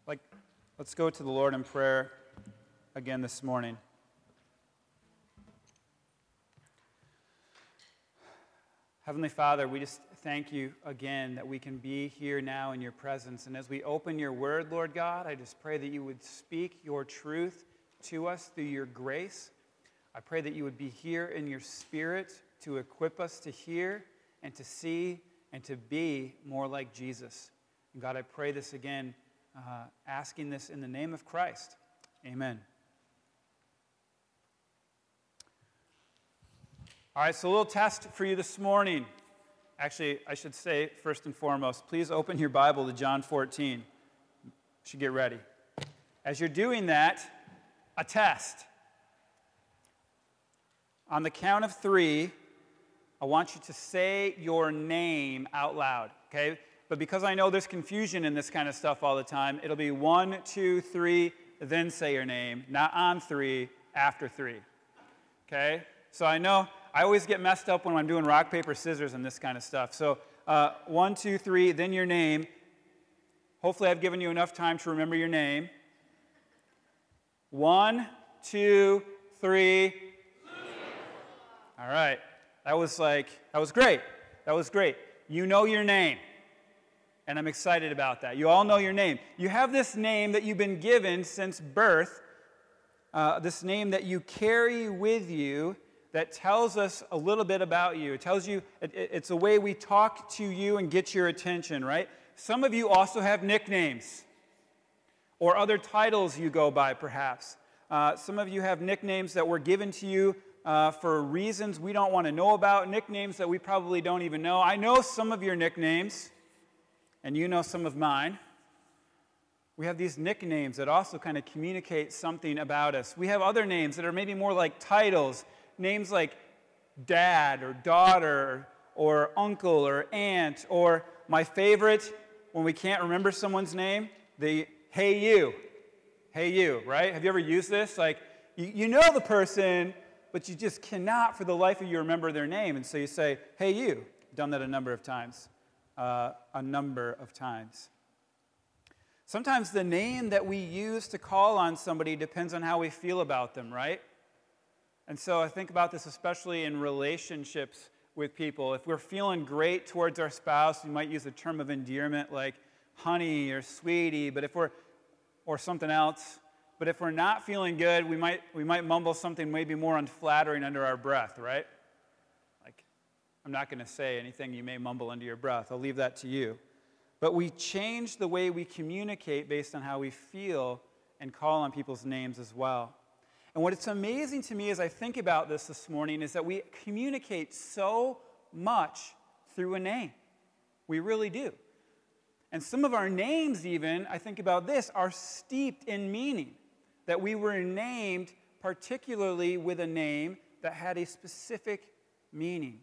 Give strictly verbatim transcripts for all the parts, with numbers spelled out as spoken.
Like, let's go to the Lord in prayer again this morning. Heavenly Father, we just thank you again that we can be here now in your presence. And as we open your word, Lord God, I just pray that you would speak your truth to us through your grace. I pray that you would be here in your spirit to equip us to hear and to see and to be more like Jesus. And God, I pray this again, uh, asking this in the name of Christ. Amen. All right, so a little test for you this morning. Actually, I should say, first and foremost, please open your Bible to John fourteen. You should get ready. As you're doing that, a test. On the count of three, I want you to say your name out loud, okay? But because I know there's confusion in this kind of stuff all the time, it'll be one, two, three, then say your name, not on three, after three, okay? So I know I always get messed up when I'm doing rock, paper, scissors and this kind of stuff. So uh, one, two, three, then your name. Hopefully I've given you enough time to remember your name. One, two, three. All right. That was like, that was great. That was great. You know your name. And I'm excited about that. You all know your name. You have this name that you've been given since birth, uh, this name that you carry with you that tells us a little bit about you. It tells you, it, it's a way we talk to you and get your attention, right? Some of you also have nicknames or other titles you go by, perhaps. Uh, some of you have nicknames that were given to you uh, for reasons we don't want to know about, nicknames that we probably don't even know. I know some of your nicknames, and you know some of mine. We have these nicknames that also kind of communicate something about us. We have other names that are maybe more like titles, names like dad or daughter or uncle or aunt, or my favorite, when we can't remember someone's name, the hey you. Hey you, right? Have you ever used this? Like, you, you know the person, but you just cannot for the life of you remember their name. And so you say, hey you. I've done that a number of times. Uh, a number of times. Sometimes the name that we use to call on somebody depends on how we feel about them, right? And so I think about this especially in relationships with people. If we're feeling great towards our spouse, we might use a term of endearment like honey or sweetie, but if we're, or something else. But if we're not feeling good, we might we might mumble something maybe more unflattering under our breath, right? Like, I'm not going to say anything you may mumble under your breath. I'll leave that to you. But we change the way we communicate based on how we feel and call on people's names as well. And what it's amazing to me as I think about this this morning is that we communicate so much through a name. We really do. And some of our names even, I think about this, are steeped in meaning. That we were named particularly with a name that had a specific meaning.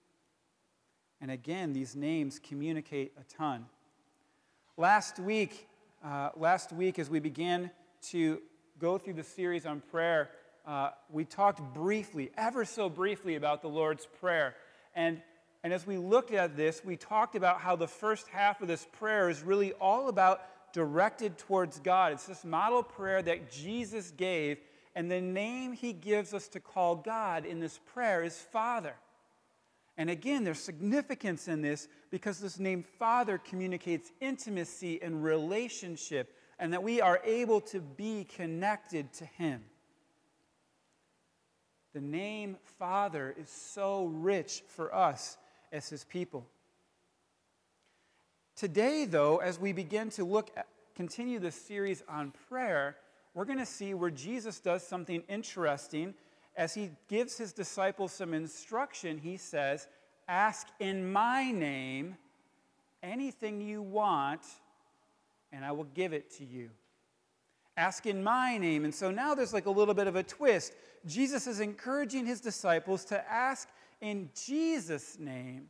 And again, these names communicate a ton. Last week, uh, last week as we began to go through the series on prayer, uh, we talked briefly, ever so briefly, about the Lord's Prayer. And, and as we looked at this, we talked about how the first half of this prayer is really all about directed towards God. It's this model prayer that Jesus gave, and the name he gives us to call God in this prayer is Father. And again, there's significance in this because this name Father communicates intimacy and relationship, and that we are able to be connected to him. The name Father is so rich for us as his people. Today, though, as we begin to look at, continue this series on prayer, we're going to see where Jesus does something interesting. As he gives his disciples some instruction, he says, ask in my name anything you want, and I will give it to you. Ask in my name. And so now there's like a little bit of a twist. Jesus is encouraging his disciples to ask in Jesus' name.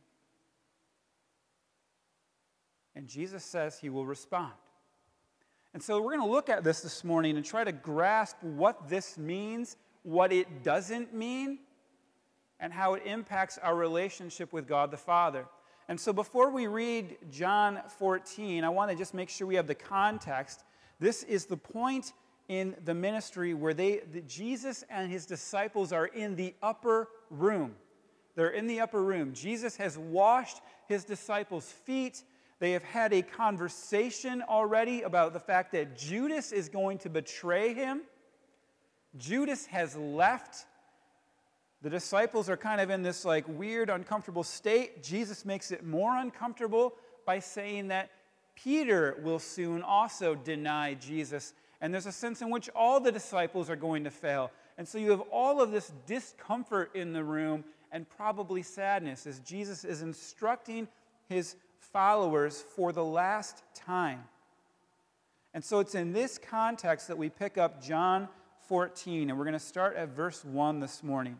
And Jesus says he will respond. And so we're going to look at this this morning and try to grasp what this means, what it doesn't mean, and how it impacts our relationship with God the Father. And so before we read John fourteen, I want to just make sure we have the context This is the point in the ministry where they, the, Jesus and his disciples are in the upper room. They're in the upper room. Jesus has washed his disciples' feet. They have had a conversation already about the fact that Judas is going to betray him. Judas has left. The disciples are kind of in this like weird, uncomfortable state. Jesus makes it more uncomfortable by saying that Peter will soon also deny Jesus. And there's a sense in which all the disciples are going to fail. And so you have all of this discomfort in the room and probably sadness as Jesus is instructing his followers for the last time. And so it's in this context that we pick up John fourteen, and we're going to start at verse one this morning.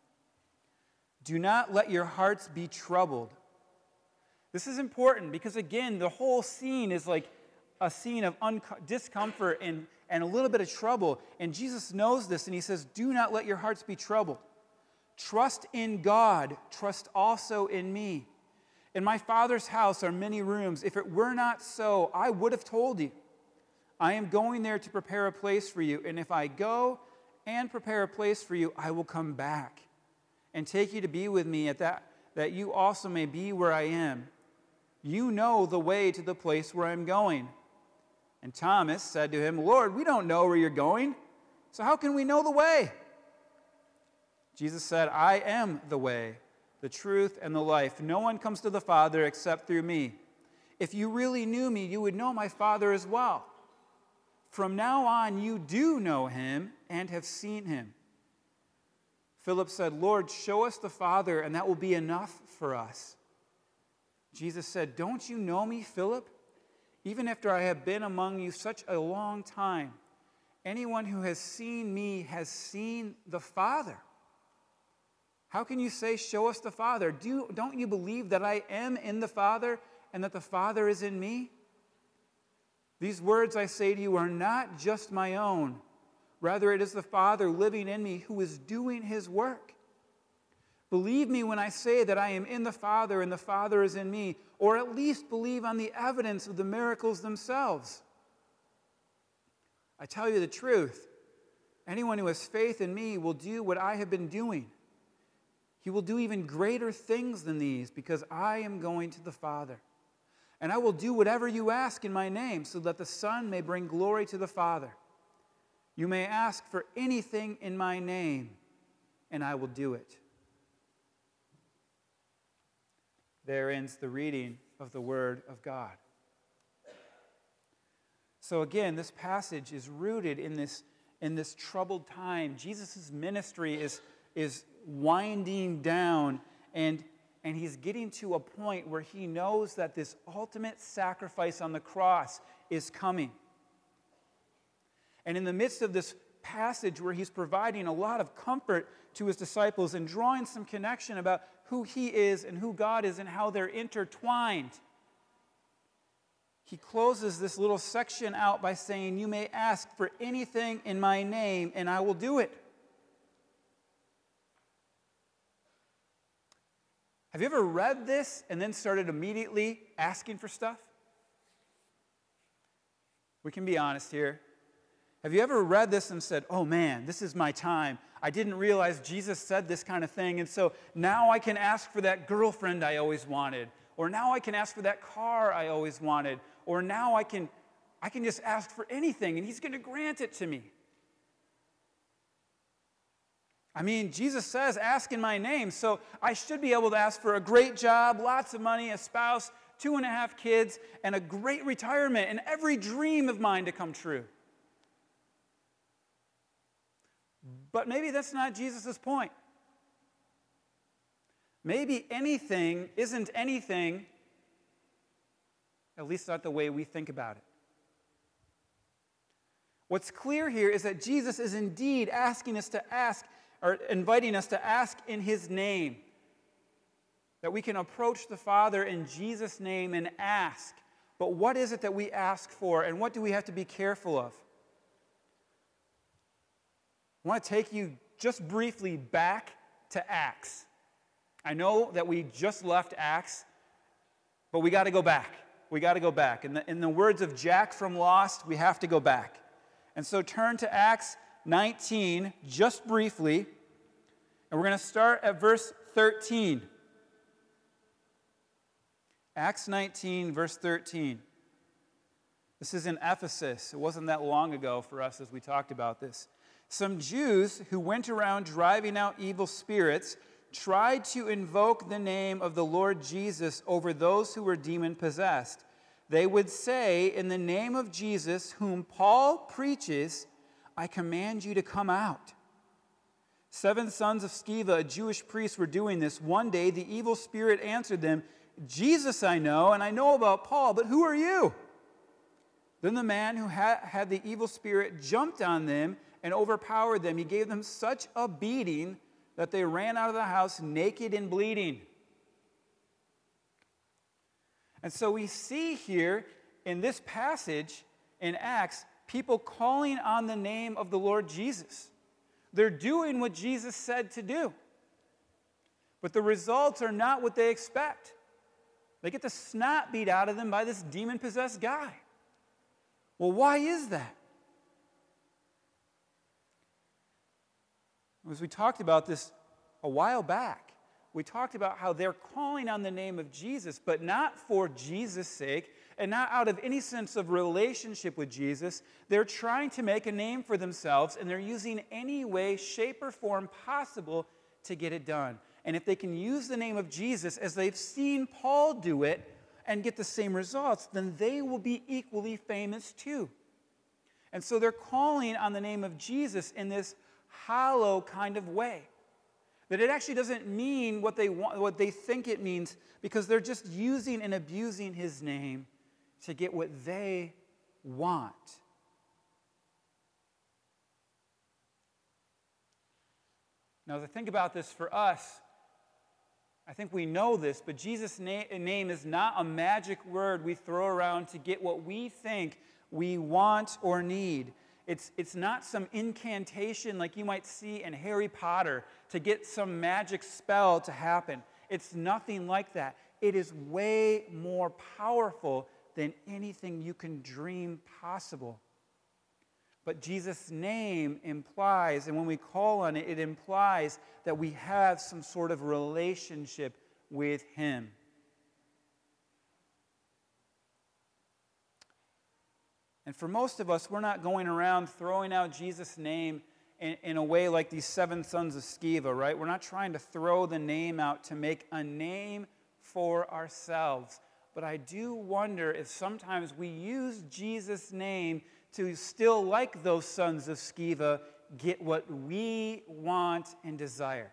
Do not let your hearts be troubled. This is important because, again, the whole scene is like a scene of un- discomfort and, and a little bit of trouble. And Jesus knows this, and he says, do not let your hearts be troubled. Trust in God. Trust also in me. In my Father's house are many rooms. If it were not so, I would have told you. I am going there to prepare a place for you. And if I go and prepare a place for you, I will come back and take you to be with me at that, that you also may be where I am. You know the way to the place where I'm going. And Thomas said to him, Lord, we don't know where you're going, so how can we know the way? Jesus said, I am the way, the truth, and the life. No one comes to the Father except through me. If you really knew me, you would know my Father as well. From now on, you do know him and have seen him. Philip said, Lord, show us the Father, and that will be enough for us. Jesus said, don't you know me, Philip? Even after I have been among you such a long time, anyone who has seen me has seen the Father. How can you say, show us the Father? Do, don't you believe that I am in the Father and that the Father is in me? These words I say to you are not just my own. Rather, it is the Father living in me who is doing his work. Believe me when I say that I am in the Father and the Father is in me, or at least believe on the evidence of the miracles themselves. I tell you the truth, anyone who has faith in me will do what I have been doing. He will do even greater things than these because I am going to the Father. And I will do whatever you ask in my name so that the Son may bring glory to the Father. You may ask for anything in my name, and I will do it. There ends the reading of the Word of God. So again, this passage is rooted in this, in this troubled time. Jesus' ministry is, is winding down, and, and he's getting to a point where he knows that this ultimate sacrifice on the cross is coming. And in the midst of this passage where he's providing a lot of comfort to his disciples and drawing some connection about who he is and who God is and how they're intertwined, he closes this little section out by saying, you may ask for anything in my name and I will do it. Have you ever read this and then started immediately asking for stuff? We can be honest here. Have you ever read this and said, oh man, this is my time. I didn't realize Jesus said this kind of thing, and so now I can ask for that girlfriend I always wanted, or now I can ask for that car I always wanted, or now I can, I can just ask for anything, and he's going to grant it to me. I mean, Jesus says, ask in my name, so I should be able to ask for a great job, lots of money, a spouse, two and a half kids, and a great retirement, and every dream of mine to come true. But maybe that's not Jesus' point. Maybe anything isn't anything, at least not the way we think about it. What's clear here is that Jesus is indeed asking us to ask, or inviting us to ask in his name. That we can approach the Father in Jesus' name and ask. But what is it that we ask for, and what do we have to be careful of? I want to take you just briefly back to Acts. I know that we just left Acts, but we got to go back. We got to go back. In the, in the words of Jack from Lost, we have to go back. And so turn to Acts nineteen, just briefly, and we're going to start at verse thirteen. Acts nineteen, verse thirteen. This is in Ephesus. It wasn't that long ago for us as we talked about this. Some Jews who went around driving out evil spirits tried to invoke the name of the Lord Jesus over those who were demon-possessed. They would say, "In the name of Jesus, whom Paul preaches, I command you to come out." Seven sons of Sceva, a Jewish priest, were doing this. One day, the evil spirit answered them, "Jesus I know, and I know about Paul, but who are you?" Then the man who had, had the evil spirit jumped on them and overpowered them. He gave them such a beating that they ran out of the house naked and bleeding. And so we see here in this passage in Acts, people calling on the name of the Lord Jesus. They're doing what Jesus said to do. But the results are not what they expect. They get the snot beat out of them by this demon-possessed guy. Well, why is that? As we talked about this a while back, we talked about how they're calling on the name of Jesus, but not for Jesus' sake and not out of any sense of relationship with Jesus. They're trying to make a name for themselves, and they're using any way, shape, or form possible to get it done. And if they can use the name of Jesus as they've seen Paul do it and get the same results, then they will be equally famous too. And so they're calling on the name of Jesus in this hollow kind of way. That it actually doesn't mean what they want, what they think it means, because they're just using and abusing his name to get what they want. Now, as I think about this for us, I think we know this, but Jesus' na- name is not a magic word we throw around to get what we think we want or need. It's, it's not some incantation like you might see in Harry Potter to get some magic spell to happen. It's nothing like that. It is way more powerful than anything you can dream possible. But Jesus' name implies, and when we call on it, it implies that we have some sort of relationship with him. And for most of us, we're not going around throwing out Jesus' name in, in a way like these seven sons of Sceva, right? We're not trying to throw the name out to make a name for ourselves. But I do wonder if sometimes we use Jesus' name to still, like those sons of Sceva, get what we want and desire.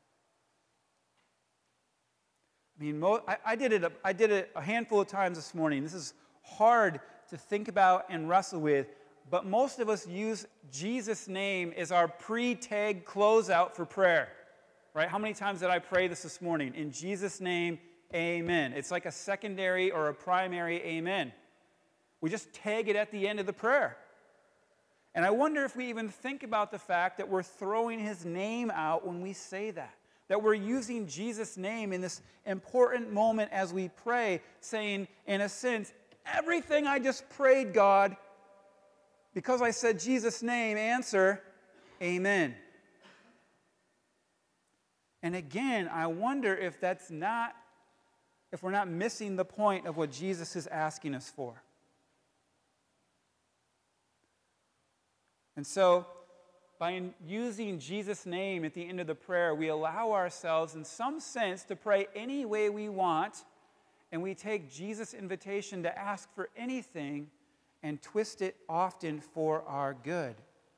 I mean, mo- I, I did it. A, I did it a handful of times this morning. This is hard to think about and wrestle with, but most of us use Jesus' name as our pre-tag closeout for prayer, right? How many times did I pray this this morning? In Jesus' name, amen. It's like a secondary or a primary amen. We just tag it at the end of the prayer. And I wonder if we even think about the fact that we're throwing his name out when we say that. That we're using Jesus' name in this important moment as we pray, saying, in a sense, everything I just prayed, God, because I said Jesus' name, answer, amen. And again, I wonder if that's not, if we're not missing the point of what Jesus is asking us for. And so, by using Jesus' name at the end of the prayer, we allow ourselves, in some sense, to pray any way we want, and we take Jesus' invitation to ask for anything and twist it often for our good.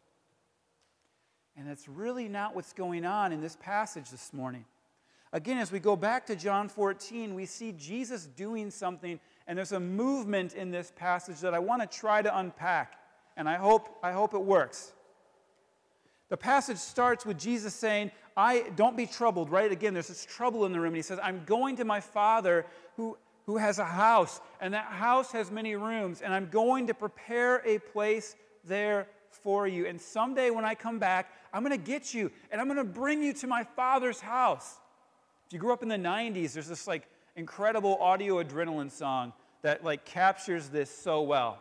And that's really not what's going on in this passage this morning. Again, as we go back to John fourteen, we see Jesus doing something, and there's a movement in this passage that I want to try to unpack, and I hope, I hope it works. The passage starts with Jesus saying, I don't be troubled, right? Again, there's this trouble in the room. And he says, I'm going to my Father who, who has a house, and that house has many rooms, and I'm going to prepare a place there for you. And someday when I come back, I'm going to get you, and I'm going to bring you to my Father's house. If you grew up in the nineties, there's this like incredible audio adrenaline song that like captures this so well.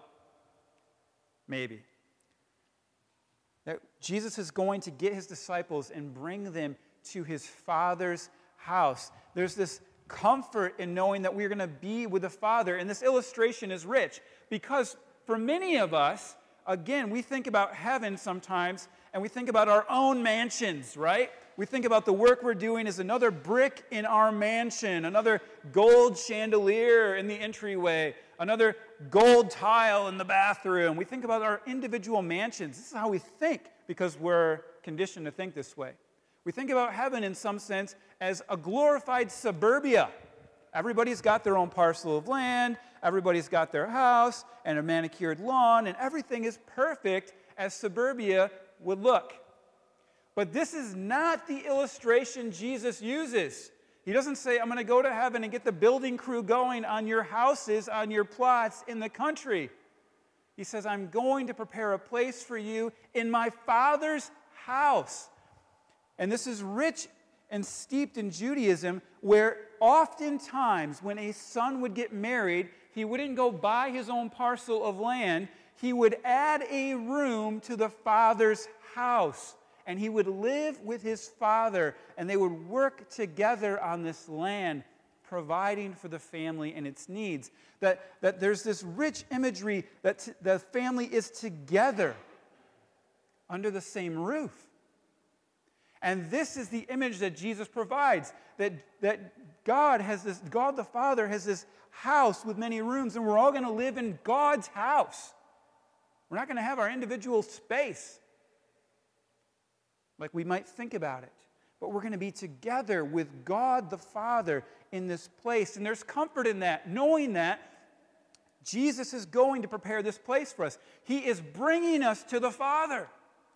Maybe. That Jesus is going to get his disciples and bring them to his Father's house. There's this comfort in knowing that we're going to be with the Father. And this illustration is rich because for many of us, again, we think about heaven sometimes and we think about our own mansions, right? We think about the work we're doing as another brick in our mansion, another gold chandelier in the entryway, another gold tile in the bathroom. We think about our individual mansions. This is how we think because we're conditioned to think this way. We think about heaven in some sense as a glorified suburbia. Everybody's got their own parcel of land, everybody's got their house and a manicured lawn, and everything is perfect as suburbia would look. But this is not the illustration Jesus uses. He doesn't say, I'm going to go to heaven and get the building crew going on your houses, on your plots in the country. He says, I'm going to prepare a place for you in my Father's house. And this is rich and steeped in Judaism, where oftentimes when a son would get married, he wouldn't go buy his own parcel of land. He would add a room to the father's house. And he would live with his father, and they would work together on this land, providing for the family and its needs. That, that there's this rich imagery that t- the family is together under the same roof. And this is the image that Jesus provides, that, that God has this, God the Father has this house with many rooms, and we're all going to live in God's house. We're not going to have our individual space like we might think about it. But we're going to be together with God the Father in this place. And there's comfort in that, knowing that Jesus is going to prepare this place for us. He is bringing us to the Father.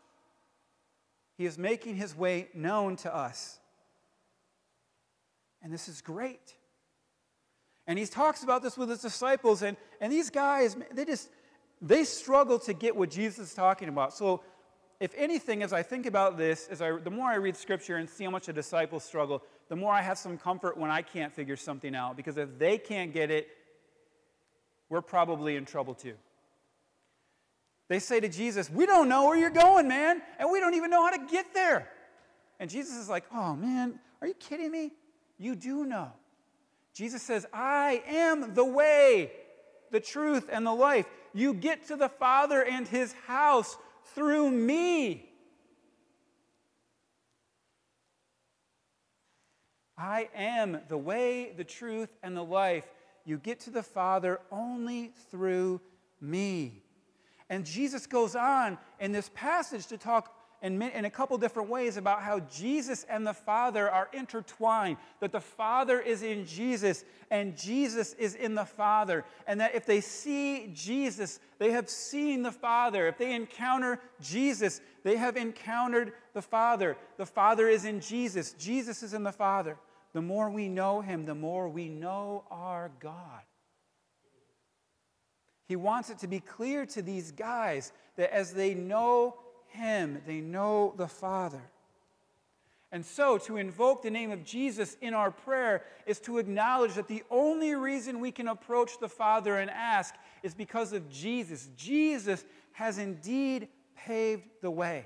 He is making his way known to us. And this is great. And he talks about this with his disciples. And, and these guys, they just, they struggle to get what Jesus is talking about. So if anything, as I think about this, as I, the more I read Scripture and see how much the disciples struggle, the more I have some comfort when I can't figure something out. Because if they can't get it, we're probably in trouble too. They say to Jesus, we don't know where you're going, man, and we don't even know how to get there. And Jesus is like, oh, man, are you kidding me? You do know. Jesus says, I am the way, the truth, and the life. You get to the Father and his house through me. I am the way, the truth, and the life. You get to the Father only through me. And Jesus goes on in this passage to talk in, in a couple different ways about how Jesus and the Father are intertwined, that the Father is in Jesus and Jesus is in the Father, and that if they see Jesus, they have seen the Father. If they encounter Jesus, they have encountered the Father. The Father is in Jesus. Jesus is in the Father. The more we know him, the more we know our God. He wants it to be clear to these guys that as they know him, they know the Father. And so to invoke the name of Jesus in our prayer is to acknowledge that the only reason we can approach the Father and ask is because of Jesus. Jesus has indeed paved the way.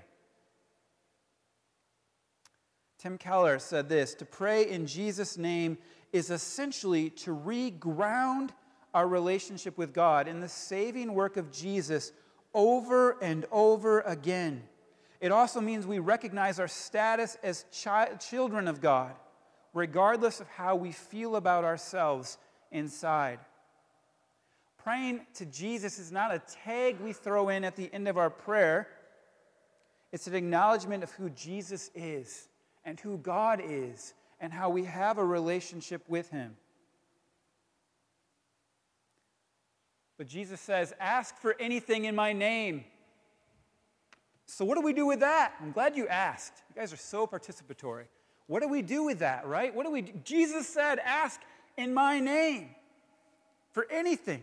Tim Keller said this, to pray in Jesus' name is essentially to reground our relationship with God in the saving work of Jesus over and over again. It also means we recognize our status as chi- children of God, regardless of how we feel about ourselves inside. Praying to Jesus is not a tag we throw in at the end of our prayer. It's an acknowledgement of who Jesus is and who God is and how we have a relationship with him. But Jesus says, ask for anything in my name. So what do we do with that? I'm glad you asked. You guys are so participatory. What do we do with that, right? What do we do? Jesus said, ask in my name for anything.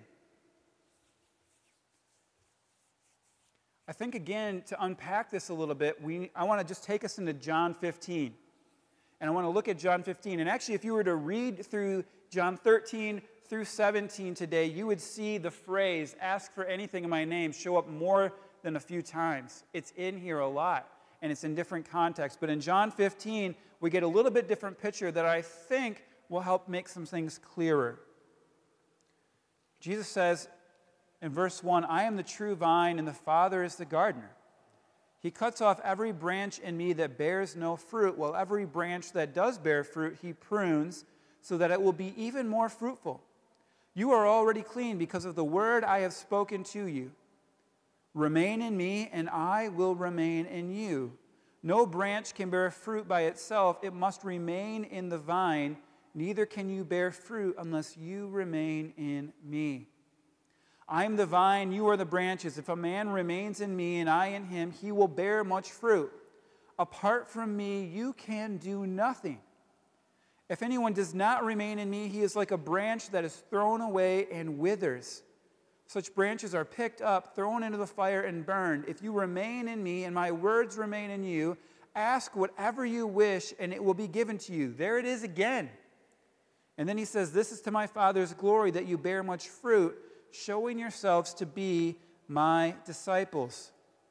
I think, again, to unpack this a little bit, we, I want to just take us into John fifteen. And I want to look at John fifteen. And actually, if you were to read through John thirteen through seventeen today, you would see the phrase, ask for anything in my name, show up more than a few times. It's in here a lot, and it's in different contexts. But in John fifteen, we get a little bit different picture that I think will help make some things clearer. Jesus says in verse one, I am the true vine, and the Father is the gardener. He cuts off every branch in me that bears no fruit, while every branch that does bear fruit he prunes, so that it will be even more fruitful. You are already clean because of the word I have spoken to you. Remain in me, and I will remain in you. No branch can bear fruit by itself. It must remain in the vine. Neither can you bear fruit unless you remain in me. I am the vine, you are the branches. If a man remains in me and I in him, he will bear much fruit. Apart from me, you can do nothing. If anyone does not remain in me, he is like a branch that is thrown away and withers. Such branches are picked up, thrown into the fire, and burned. If you remain in me and my words remain in you, ask whatever you wish, and it will be given to you. There it is again. And then he says, this is to my Father's glory, that you bear much fruit, showing yourselves to be my disciples.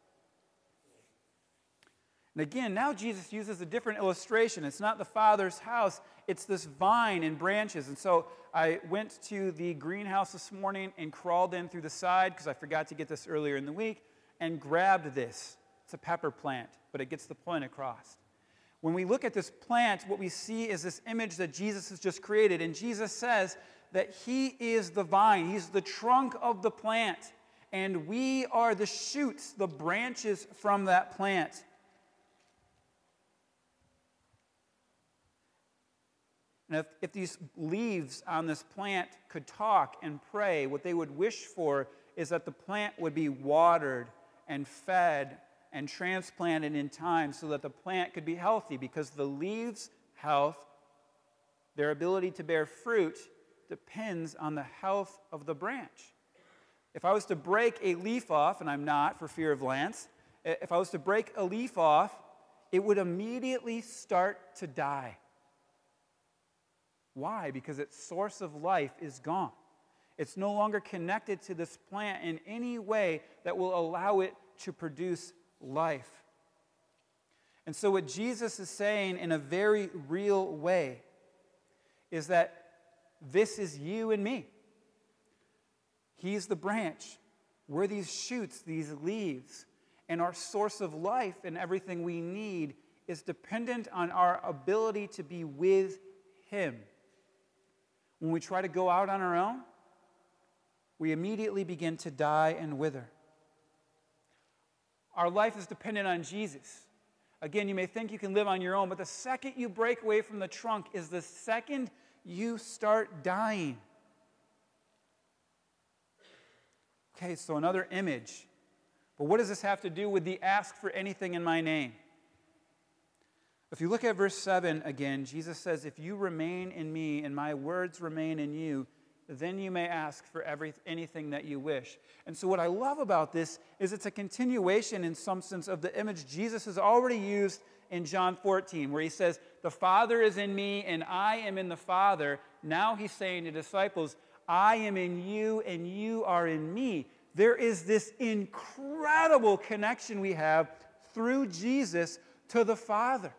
And again, now Jesus uses a different illustration. It's not the Father's house, it's this vine and branches. And so I went to the greenhouse this morning and crawled in through the side, because I forgot to get this earlier in the week, and grabbed this. It's a pepper plant, but it gets the point across. When we look at this plant, what we see is this image that Jesus has just created. And Jesus says that he is the vine. He's the trunk of the plant. And we are the shoots, the branches from that plant. And if, if these leaves on this plant could talk and pray, what they would wish for is that the plant would be watered and fed and transplanted in time so that the plant could be healthy, because the leaves' health, their ability to bear fruit, depends on the health of the branch. If I was to break a leaf off, and I'm not for fear of Lance, if I was to break a leaf off, it would immediately start to die. Why? Because its source of life is gone. It's no longer connected to this plant in any way that will allow it to produce life. And so what Jesus is saying in a very real way is that this is you and me. He's the branch. We're these shoots, these leaves. And our source of life and everything we need is dependent on our ability to be with him. When we try to go out on our own, we immediately begin to die and wither. Our life is dependent on Jesus. Again, you may think you can live on your own, but the second you break away from the trunk is the second you start dying. Okay, so another image. But what does this have to do with the ask for anything in my name? If you look at verse seven again, Jesus says, if you remain in me and my words remain in you, then you may ask for every, anything that you wish. And so what I love about this is it's a continuation in some sense of the image Jesus has already used in John fourteen, where he says, the Father is in me and I am in the Father. Now he's saying to disciples, I am in you and you are in me. There is this incredible connection we have through Jesus to the Father.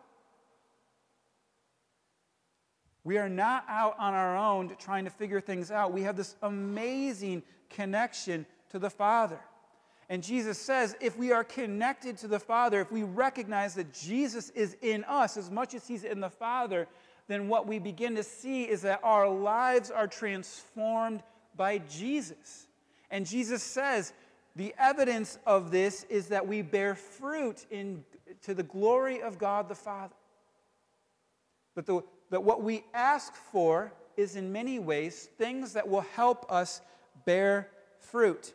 We are not out on our own trying to figure things out. We have this amazing connection to the Father. And Jesus says if we are connected to the Father, if we recognize that Jesus is in us as much as he's in the Father, then what we begin to see is that our lives are transformed by Jesus. And Jesus says the evidence of this is that we bear fruit in, to the glory of God the Father. But the That what we ask for is in many ways things that will help us bear fruit.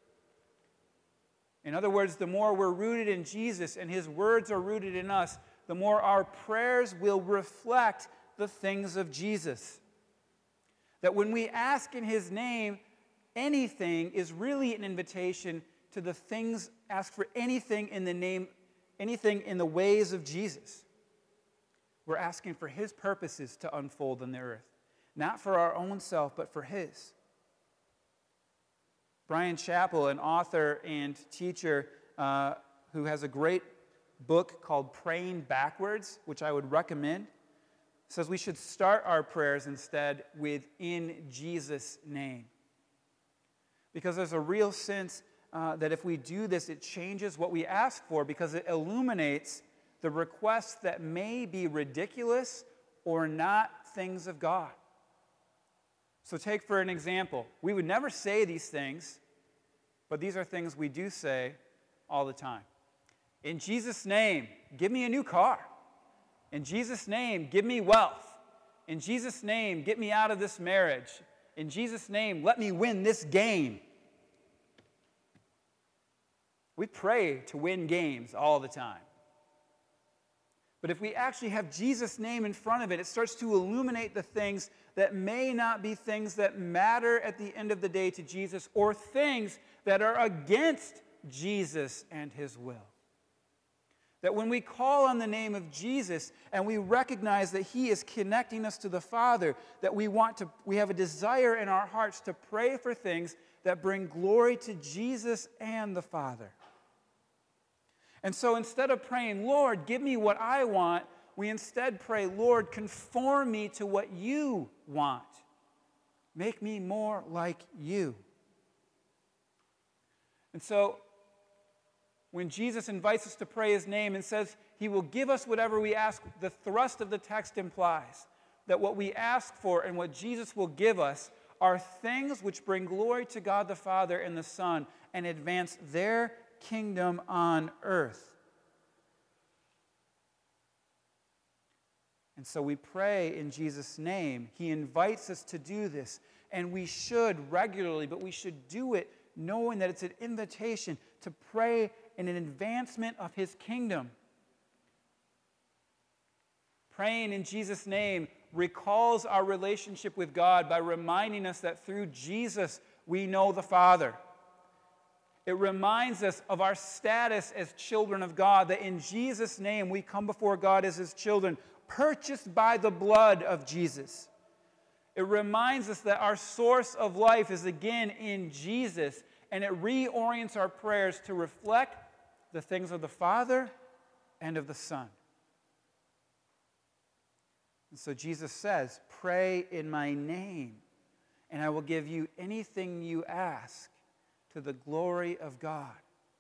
In other words, the more we're rooted in Jesus and his words are rooted in us, the more our prayers will reflect the things of Jesus. That when we ask in his name, anything is really an invitation to the things, ask for anything in the name, anything in the ways of Jesus. We're asking for his purposes to unfold on the earth. not for our own self, but for His. Bryan Chapell, an author and teacher uh, who has a great book called Praying Backwards, which I would recommend, says we should start our prayers instead with "in Jesus' name." Because there's a real sense uh, that if we do this, it changes what we ask for, because it illuminates the requests that may be ridiculous or not things of God. So take for an example, we would never say these things, but these are things we do say all the time. In Jesus' name, give me a new car. In Jesus' name, give me wealth. In Jesus' name, get me out of this marriage. In Jesus' name, let me win this game. We pray to win games all the time. But if we actually have Jesus' name in front of it, it starts to illuminate the things that may not be things that matter at the end of the day to Jesus, or things that are against Jesus and His will. That when we call on the name of Jesus and we recognize that He is connecting us to the Father, that we want to, we have a desire in our hearts to pray for things that bring glory to Jesus and the Father. And so instead of praying, Lord, give me what I want, we instead pray, Lord, conform me to what you want. Make me more like you. And so when Jesus invites us to pray His name and says He will give us whatever we ask, the thrust of the text implies that what we ask for and what Jesus will give us are things which bring glory to God the Father and the Son and advance their kingdom on earth. And so we pray in Jesus' name. He invites us to do this, and we should regularly, but we should do it knowing that it's an invitation to pray in an advancement of His kingdom. Praying in Jesus' name recalls our relationship with God by reminding us that through Jesus we know the Father. It reminds us of our status as children of God, that in Jesus' name we come before God as His children, purchased by the blood of Jesus. It reminds us that our source of life is again in Jesus, and it reorients our prayers to reflect the things of the Father and of the Son. And so Jesus says, pray in my name, and I will give you anything you ask, to the glory of God.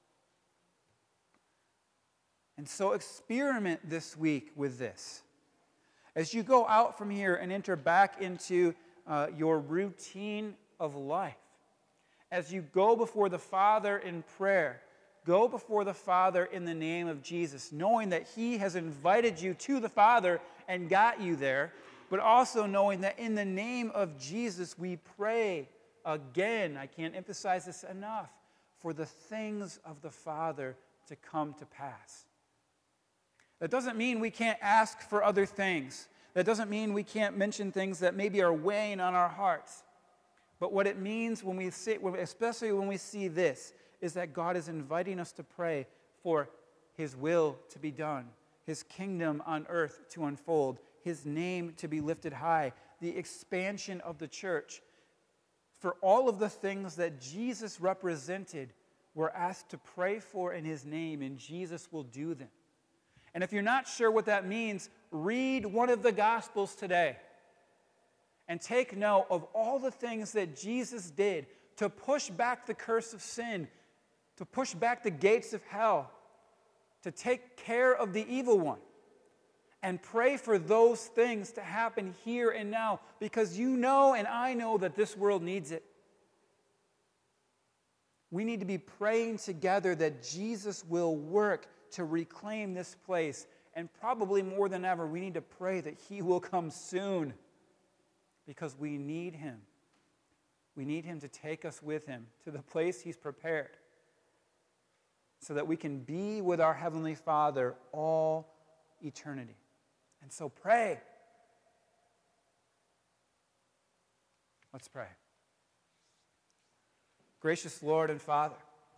And so experiment this week with this. As you go out from here and enter back into uh, your routine of life, as you go before the Father in prayer, go before the Father in the name of Jesus, knowing that He has invited you to the Father and got you there, but also knowing that in the name of Jesus we pray again, I can't emphasize this enough, for the things of the Father to come to pass. That doesn't mean we can't ask for other things. That doesn't mean we can't mention things that maybe are weighing on our hearts. But what it means when we see, especially when we see this, is that God is inviting us to pray for His will to be done, His kingdom on earth to unfold, His name to be lifted high, the expansion of the church. For all of the things that Jesus represented, we're asked to pray for in His name, and Jesus will do them. And if you're not sure what that means, read one of the Gospels today and take note of all the things that Jesus did to push back the curse of sin, to push back the gates of hell, to take care of the evil one. And pray for those things to happen here and now, because you know and I know that this world needs it. We need to be praying together that Jesus will work to reclaim this place. And probably more than ever, we need to pray that He will come soon, because we need Him. We need Him to take us with Him to the place He's prepared, so that we can be with our Heavenly Father all eternity. And so pray. Let's pray. Gracious Lord and Father,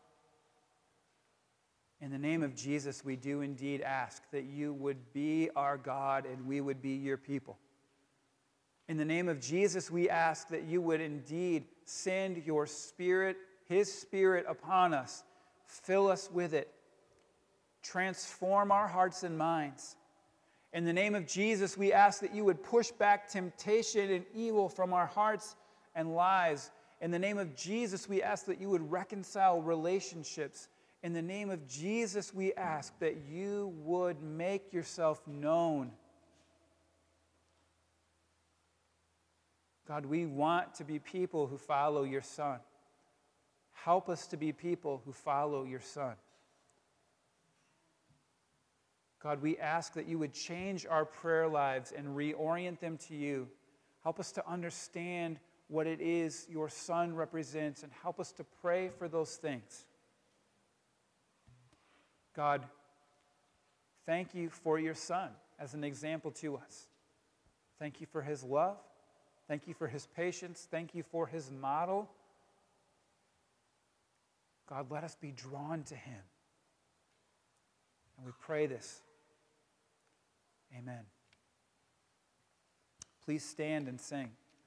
in the name of Jesus, we do indeed ask that You would be our God and we would be Your people. In the name of Jesus, we ask that you would indeed send your Spirit, His Spirit upon us. Fill us with it. Transform our hearts and minds. In the name of Jesus, we ask that you would push back temptation and evil from our hearts and lives. In the name of Jesus, we ask that you would reconcile relationships. In the name of Jesus, we ask that you would make yourself known. God, we want to be people who follow your Son. Help us to be people who follow your Son. God, we ask that you would change our prayer lives and reorient them to you. Help us to understand what it is your Son represents and help us to pray for those things. God, thank you for your Son as an example to us. Thank you for his love. Thank you for his patience. Thank you for his model. God, let us be drawn to him. And we pray this. Amen. Please stand and sing.